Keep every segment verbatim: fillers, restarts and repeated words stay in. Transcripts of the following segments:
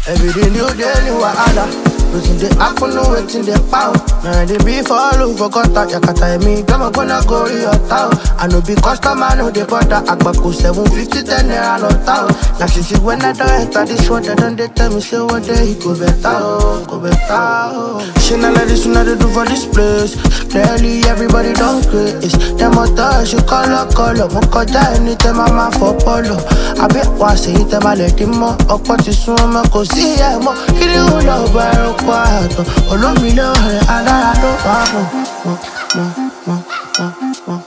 Every day new day, new wahala. Waiting the happen, no waiting the power. Now they be follow for contact. Yakata me, come gonna go to your town. I know be customer, no they bother. Akbako seven fifty, ten naira no town. Now she see when I don't enter this one, they don't they tell me say what day he go better, oh, go better. Oh. She not like this, what they do for this place. Clearly everybody don't craze. Them other she call up, call up. Mo koja anytime I'm out for polo. I bet one say it, I'm a let him more. Up what is soon, I'm go see him more. He don't know where quiet, all me know her, and I don't want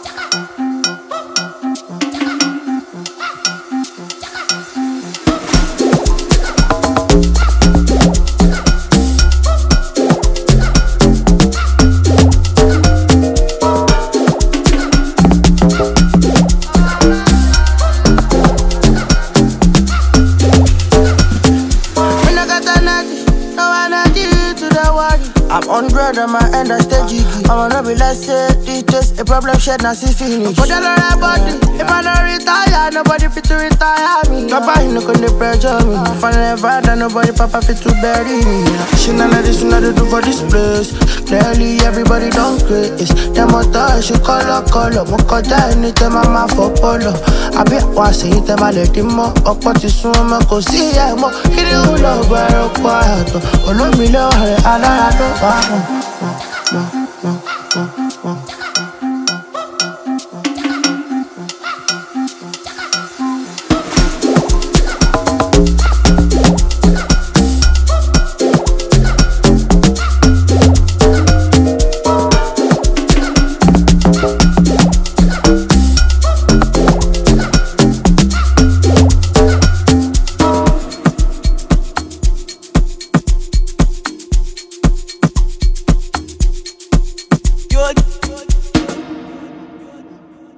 I'm on bread on my end, I stay jiggy. I'ma not be like say, this just a problem, shed, now see finish. But I don't have body, if I don't retire, nobody fit to retire me. Nobody no gonna pressure me. If I never die, nobody papa fit to bury me. She not like this, she not to do for this place. Clearly everybody don't craze. Them other, she call up, call up. Mo koja anytime I'm out for polo. I bet one say it, I'm a let him more. Up what is soon, I'm go see him more. He don't know where I'm quiet. All of me know her, and I don't.